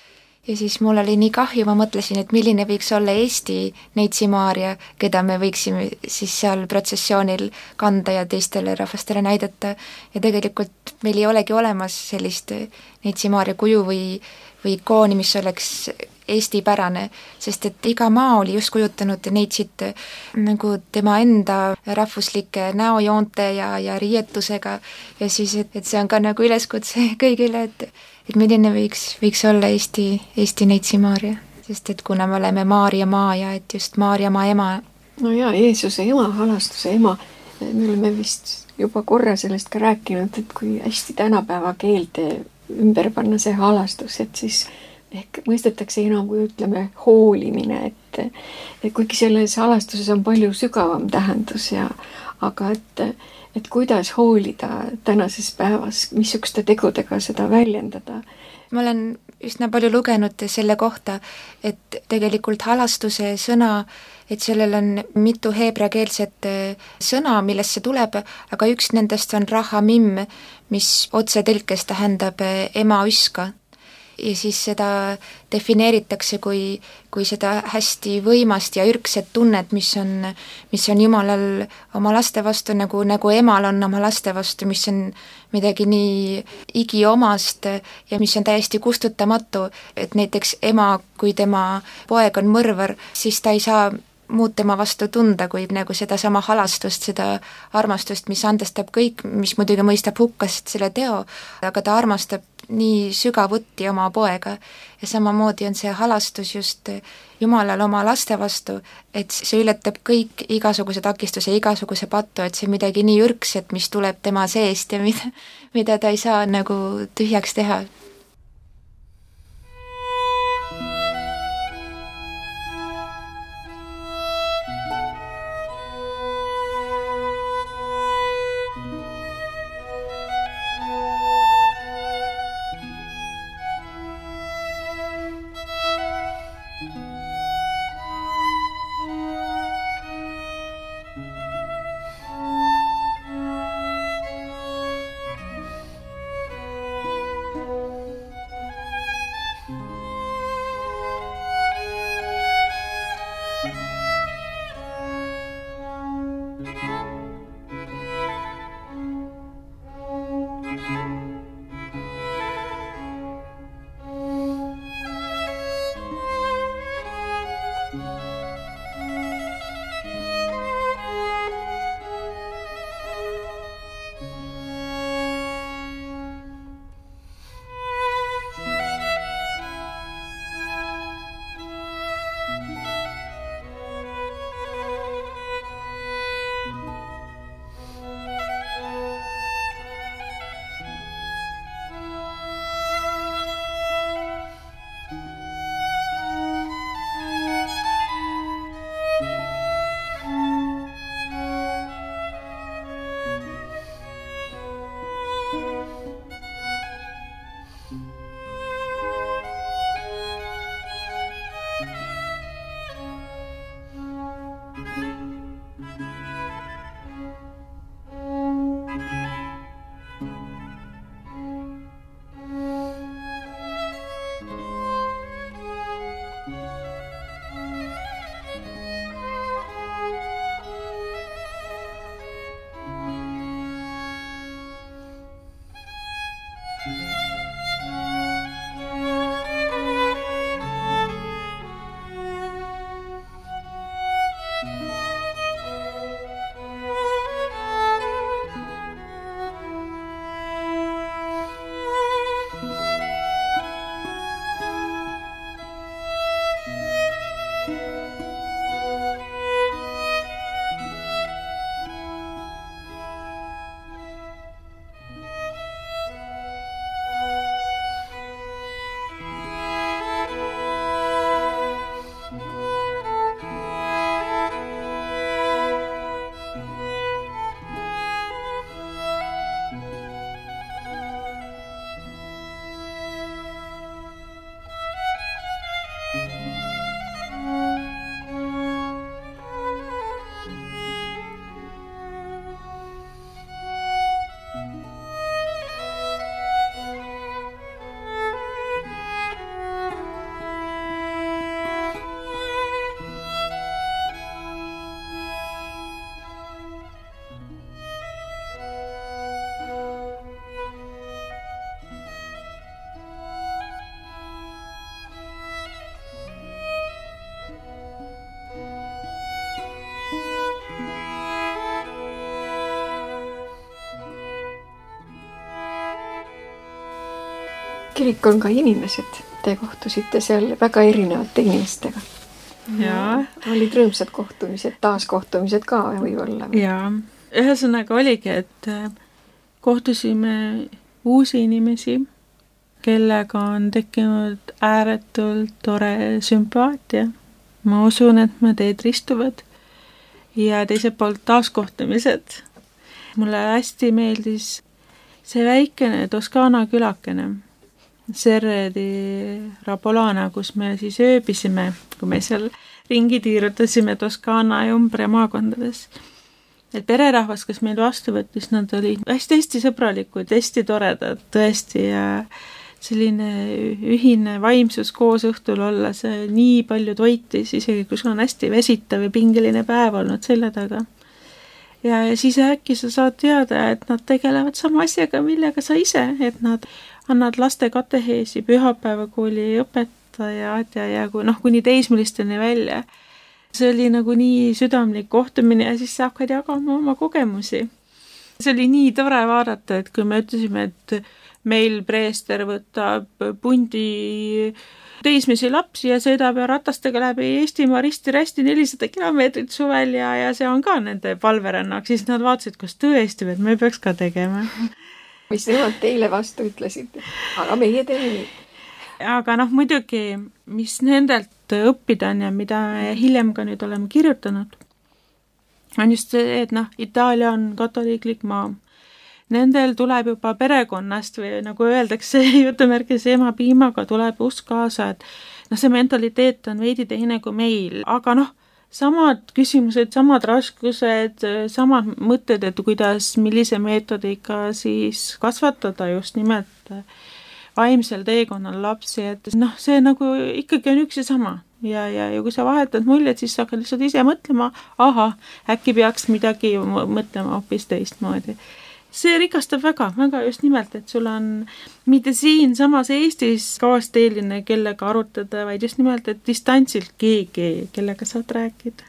ja siis mul oli nii kahju, ma mõtlesin, et milline võiks olla Eesti Neitsi Maarja, keda me võiksime siis seal protsessioonil kanda ja teistele rahvastele näidata, ja tegelikult meil ei olegi olemas sellist Neitsi Maarja kuju või ikooni, mis oleks eestipärane, sest et iga maa oli just kujutanud Neitsit nagu tema enda rahvuslike näojoonte ja riietusega, ja siis, et see on ka nagu üleskutse kõigile, et milline võiks olla Eesti Neitsi Maarja, sest et kuna me oleme Maarja maa ja et just Maarja maa ema. No jaa, Jeesuse ema, halastuse ema, me oleme vist juba korra sellest ka rääkinud, et kui hästi tänapäeva keelde ümber panna see halastus, et siis ehk mõistetakse enam kui ütleme hoolimine, et kuigi selles halastuses on palju sügavam tähendus aga et kuidas hoolida tänases päevas, missuguste tegudega seda väljendada. Ma olen üsna palju lugenud selle kohta, et tegelikult halastuse sõna, et sellel on mitu heebreakeelset sõna, millest see tuleb, aga üks nendest on rahamim, mis otsetõlkes tähendab ema üska. Ja siis seda defineeritakse kui seda hästi võimast ja ürgset tunnet, mis on Jumalal oma laste vastu, nagu emal on oma laste vastu, mis on midagi nii igiomast ja mis on täiesti kustutamatu, et näiteks ema, kui tema poeg on mõrvar, siis ta ei saa muud tema vastu tunda, kui nagu seda sama halastust, seda armastust, mis andestab kõik, mis muidugi mõistab hukkast selle teo, aga ta armastab nii sügavuti oma poega ja samamoodi on see halastus just Jumalal oma laste vastu, et see ületab kõik igasuguse takistuse, igasuguse pattu, et see midagi nii ürgset, mis tuleb tema seest ja mida ta ei saa nagu tühjaks teha. kirik on ka inimesed, te kohtusite seal väga erinevate inimestega. Jaa. Olid rõõmsad kohtumised, taaskohtumised ka võib-olla. Jaa, ühesõnaga oligi, et kohtusime uusi inimesi, kellega on tekkinud ääretult tore sümpaatia. Ma usun, et me teed ristuvad ja teiselt poolt taaskohtumised. Mulle hästi meeldis see väikene Toskaana külakene, Serre di Rapolana, kus me siis ööbisime, kui me seal ringi tiirutasime Toskaana ja Umbria maakondades. Et pererahvas, kes meil vastu võttis, nad olid hästi sõbralikud, hästi toredad tõesti ja selline ühine vaimsus koos õhtul olla, see nii palju toitis, isegi kui sul on hästi vesitav ja pingeline päev olnud selja taga. Ja siis äkki sa saad teada, et nad tegelevad sama asjaga, millega sa ise, et nad annad laste kateheesi, pühapäevakooli õpetajad ja kuni teismelisteni välja. See oli nagu nii südamlik kohtumine ja siis sa hakkad jagama oma kogemusi. See oli nii tore vaadata, et kui me ütlesime, et meil preester võtab pundi teismisi lapsi ja sõidab ja ratastega läbi Eestimaa risti-rästi 400 kilomeetrit suvel ja see on ka nende palverännak, siis nad vaatasid, kas tõesti, et me peaks ka tegema. Mis nemad teile vastu ütlesid, aga meie teeme nii. Aga muidugi, mis nendelt õppida on ja mida me hiljem ka nüüd oleme kirjutanud, on just see, et Itaalia on katoliiklik maa. Nendel tuleb juba perekonnast või nagu öeldakse jutumärkis ema piimaga tuleb usk kaasa, et see mentaliteet on veidi teine kui meil, aga samad küsimused, samad raskused, samad mõtted, et kuidas, millise meetodiga siis kasvatada just nimelt vaimsel teekonnal lapsi, et see nagu ikkagi on üks ja sama. Ja kui sa vahetad muljed, siis sa hakkad lihtsalt ise mõtlema, äkki peaks midagi mõtlema hoopis teistmoodi. See rikastab väga just nimelt, et sul on mitte siin samas Eestis kaasteeline, kellega arutada, vaid just nimelt, et distantsilt keegi, kellega saad rääkida.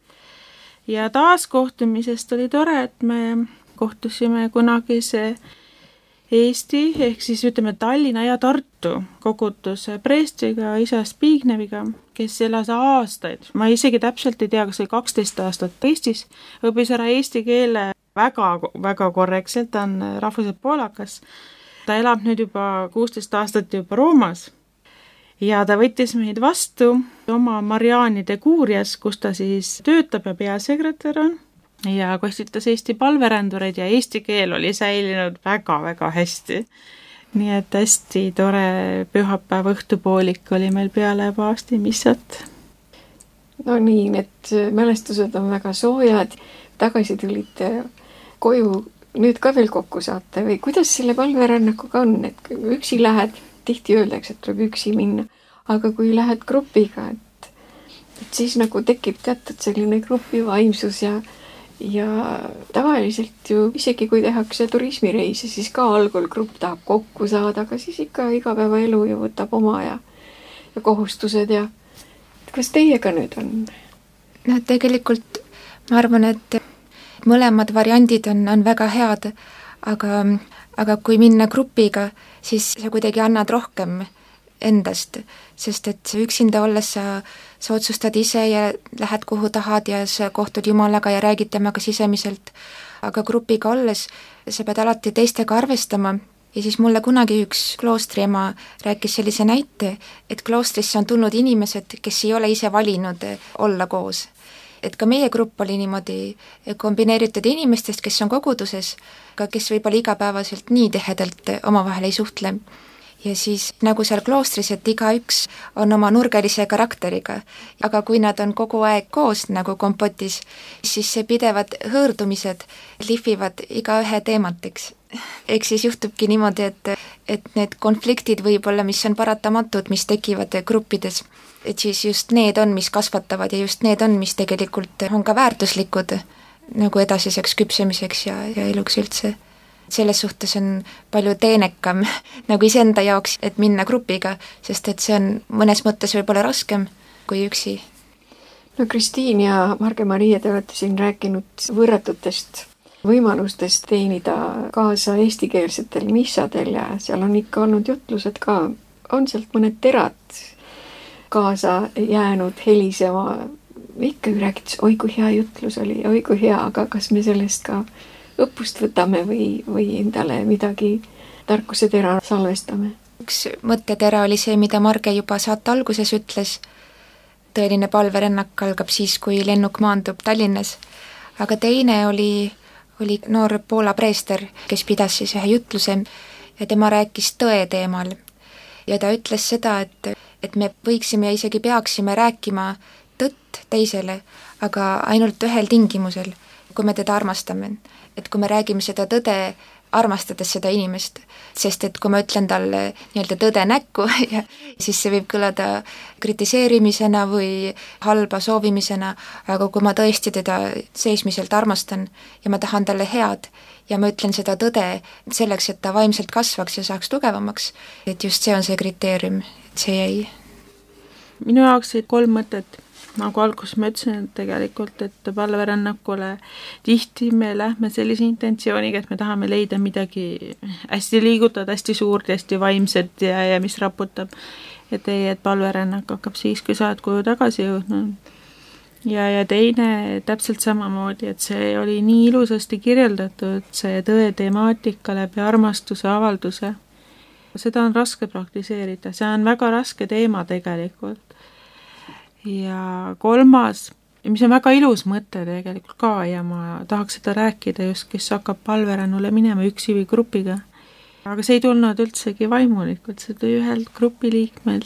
Ja taaskohtumisest oli tore, et me kohtusime kunagi see Eesti, ehk siis ütleme Tallinna ja Tartu kogutuse preestriga, isa Spigneviga, kes elas aastaid. Ma isegi täpselt ei tea, kas oli 12 aastat Eestis, õppis ära eesti keele väga korrektselt, ta on rahvuselt poolakas. Ta elab nüüd juba 16 aastat juba Roomas ja ta võttis meid vastu oma Marianide kuurias, kus ta siis töötab ja peasekretär on ja kostitas Eesti palverändureid ja eesti keel oli säilinud väga hästi. Nii et hästi tore pühapäeva õhtupoolik oli meil peale paavsti missat. No nii, need mälestused on väga soojad, tagasi tulite koju nüüd ka veel kokku saate või kuidas selle palverännakuga on, et üksi lähed, tihti öeldakse, et tuleb üksi minna, aga kui lähed grupiga, et siis nagu tekib teatud selline grupi vaimsus ja tavaliselt ju isegi kui tehakse turismireise, siis ka algul grupp tahab kokku saada, aga siis ikka igapäevaelu ju võtab oma ja kohustused ja kas teiega nüüd on? Tegelikult ma arvan, et mõlemad variandid on väga head, aga kui minna grupiga, siis sa kuidagi annad rohkem endast, sest et üksinda olles sa otsustad ise ja lähed kuhu tahad ja sa kohtud Jumalaga ja räägid temaga sisemiselt, aga grupiga olles sa pead alati teistega arvestama ja siis mulle kunagi üks kloostri ema rääkis sellise näite, et kloostrisse on tulnud inimesed, kes ei ole ise valinud olla koos. Et ka meie grupp oli niimoodi kombineeritud inimestest, kes on koguduses, aga kes võib-olla igapäevaselt nii tihedalt omavahel ei suhtle. Ja siis nagu seal kloostris, et igaüks on oma nurgelise karakteriga, aga kui nad on kogu aeg koos nagu kompotis, siis see pidevad hõõrdumised lihvivad igaühe teemateks. Eks siis juhtubki niimoodi, et need konfliktid võib-olla, mis on paratamatud, mis tekivad gruppides, et siis just need on, mis kasvatavad ja just need on, mis tegelikult on ka väärtuslikud nagu edasiseks küpsemiseks ja eluks üldse. Selles suhtes on palju teenekam nagu iseenda jaoks, et minna grupiga, sest et see on mõnes mõttes võib-olla raskem kui üksi. No Kristiin ja Marge-Maria, te olete siin rääkinud võrratutest võimalustest teenida kaasa eestikeelsetel missadel ja seal on ikka olnud jutlused ka. On sealt mõned terad kaasa jäänud helisema. Ikka räägitas, oi kui hea jutlus oli ja oi kui hea, aga kas me sellest ka õppust võtame või endale midagi tarkusetera salvestame? Üks mõttetera oli see, mida Marge juba saate alguses ütles. Tõeline palverännak algab siis, kui lennuk maandub Tallinnas. Aga teine oli noor Poola preester, kes pidas siis ühe jutluse ja tema rääkis tõe teemal. Ja ta ütles seda, et me võiksime ja isegi peaksime rääkima tõtt teisele, aga ainult ühel tingimusel, kui me teda armastame. Et kui me räägime seda tõde, armastades seda inimest, sest et kui ma ütlen talle nii-öelda tõde näkku, siis see võib kõlada kritiseerimisena või halba soovimisena, aga kui ma tõesti teda seesmiselt armastan ja ma tahan talle head ja ma ütlen seda tõde selleks, et ta vaimselt kasvaks ja saaks tugevamaks, et just see on see kriteerium, et see jäi. Minu jaoks olid 3 mõtet. Nagu alguses ma ütlesin, et tegelikult, et palverännakule tihti me lähme sellise intentsiooniga, et me tahame leida midagi hästi liigutada, hästi suurt, hästi vaimset ja mis raputab. Et palverännak hakkab siis, kui sa oled koju tagasi jõudnud. Ja teine täpselt samamoodi, et see oli nii ilusasti kirjeldatud, see tõe temaatika läbi armastuse avalduse. Seda on raske praktiseerida, see on väga raske teema tegelikult. Ja 3, mis on väga ilus mõte tegelikult ka ja ma tahaks seda rääkida just, kes hakkab palverännule minema üksi või grupiga. Aga see ei tulnud üldsegi vaimulikult, see tuli ühelt grupiliikmelt.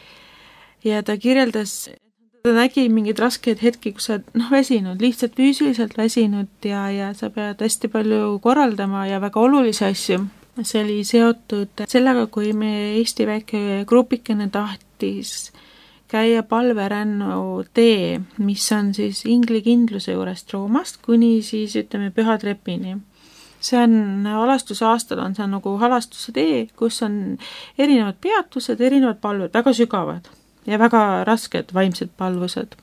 Ja ta kirjeldas, ta nägi mingeid raskeid hetki, kus sa väsinud, lihtsalt füüsiliselt väsinud ja sa pead hästi palju korraldama ja väga olulisi asju. See oli seotud sellega, kui me Eesti väike grupikene tahtis käia palverännu tee, mis on siis inglikindluse juurest Roomast kuni siis Pühatrepini. See on halastusaastal, on see nagu halastuse tee, kus on erinevad peatused, erinevad palved, väga sügavad ja väga rasked vaimsed palvused.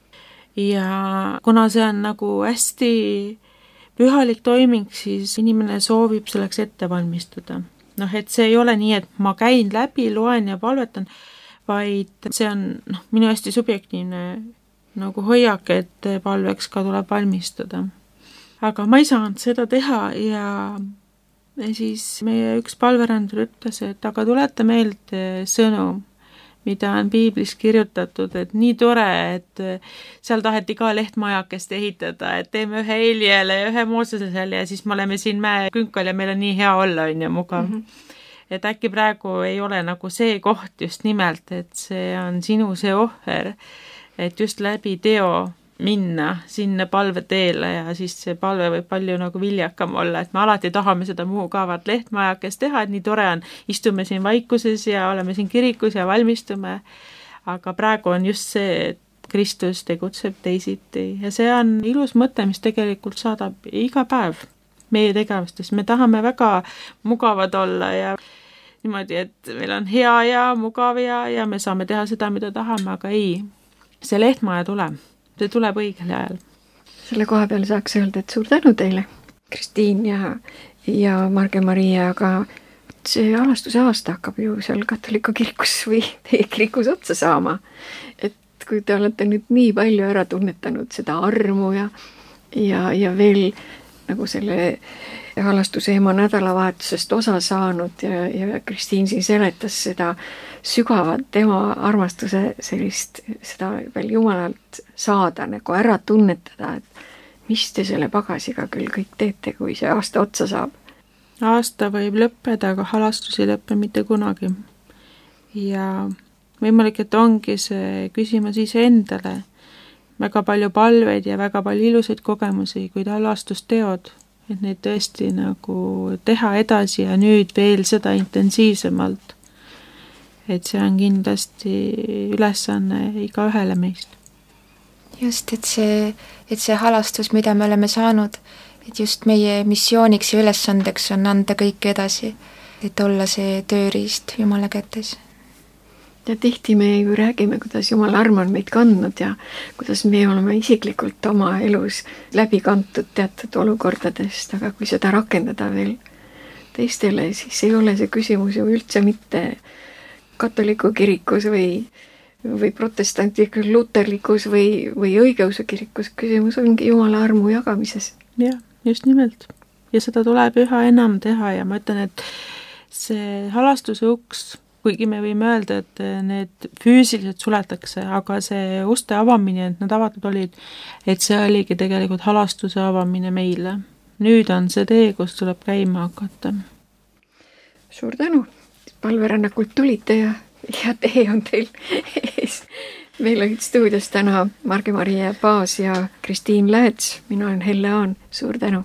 Ja kuna see on nagu hästi pühalik toiming, siis inimene soovib selleks ette valmistada. Et see ei ole nii, et ma käin läbi, loen ja palvetan, vaid see on minu hästi subjektiivne nagu hoiak, et palveks ka tuleb valmistada. Aga ma ei saanud seda teha ja siis meie üks palverändur ütles, et aga tuleta meelde sõnu, mida on piiblis kirjutatud, et nii tore, et seal taheti ka lehtmajakest ehitada, et teeme ühe Eeliele ja ühe Moosesele ja siis me oleme siin mäekünkal ja meil on nii hea olla, on ja mugav. Et äkki praegu ei ole nagu see koht just nimelt, et see on sinu see ohver, et just läbi teo minna sinna palveteele ja siis see palve võib palju nagu viljakam olla, et me alati tahame seda muugavat lehtmajakest teha, et nii tore on, istume siin vaikuses ja oleme siin kirikus ja valmistume, aga praegu on just see, et Kristus tegutseb teisiti ja see on ilus mõte, mis tegelikult saadab iga päev meie tegevustes. Me tahame väga mugavad olla ja niimoodi, et meil on hea ja mugav ja me saame teha seda, mida tahame, aga ei, see lehtmaja tuleb. See tuleb õigel ajal. Selle koha peal saaks öelda, et suur tänu teile, Kristiin ja Marge-Maria, aga see halastuse aasta hakkab ju seal katoliku kirikus või teie kirikus otsa saama. Et kui te olete nüüd nii palju ära tunnetanud seda armu ja veel nagu selle halastuse ema nädalavahetusest osa saanud ja Kristiin siin seletas seda sügavat tema armastuse sellist, seda veel Jumalalt saada, nagu ära tunnetada, et mis te selle pagasiga küll kõik teete, kui see aasta otsa saab. Aasta võib lõppeda, aga halastus ei lõppe mitte kunagi. Ja võimalik, et ongi see küsimus ise endale. Väga palju palveid ja väga palju ilusaid kogemusi, kuid halastusteod, et neid tõesti nagu teha edasi ja nüüd veel seda intensiivsemalt. Et see on kindlasti ülesanne iga ühele meist. Just, et see halastus, mida me oleme saanud, et just meie missiooniks ja ülesandeks on anda kõik edasi, et olla see tööriist Jumala kätes. ja tihti me ju räägime, kuidas Jumala arm on meid kandnud ja kuidas me oleme isiklikult oma elus läbi kantud teatud olukordadest, aga kui seda rakendada veel teistele, siis ei ole see küsimus ju üldse mitte katoliku kirikus või protestantlikus, luterlikus või õigeusu kirikus, küsimus ongi Jumala armu jagamises. Jah, just nimelt. Ja seda tuleb üha enam teha ja ma ütlen, et see halastuse uks, kuigi me võime öelda, et need füüsiliselt suletakse, aga see uste avamine, et nad avatud olid, et see oligi tegelikult halastuse avamine meile. Nüüd on see tee, kus tuleb käima hakata. Suur tänu! Palverännakult tulite ja tee on teil ees. Meil olid stuudios täna Marge-Marie Paas ja Kristiin Lääts. Mina olen Helle Aan. Suur tänu!